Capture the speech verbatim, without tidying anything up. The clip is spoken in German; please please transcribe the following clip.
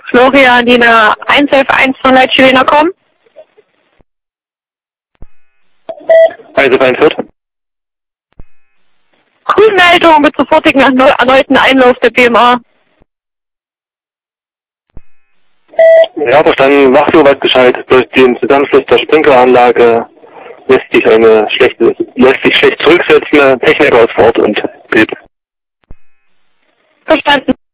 Florian, Dina eins elf eins von Leitschiliner kommen. eins elf eins wird. Grünmeldung mit sofortigen erneuten Einlauf der B M A. Ja, verstanden. Mach soweit Bescheid. Durch den Zusammenschluss der Sprinkleranlage lässt sich eine schlechte, lässt sich schlecht zurücksetzen. Techniker ist fort und bebt. Verstanden.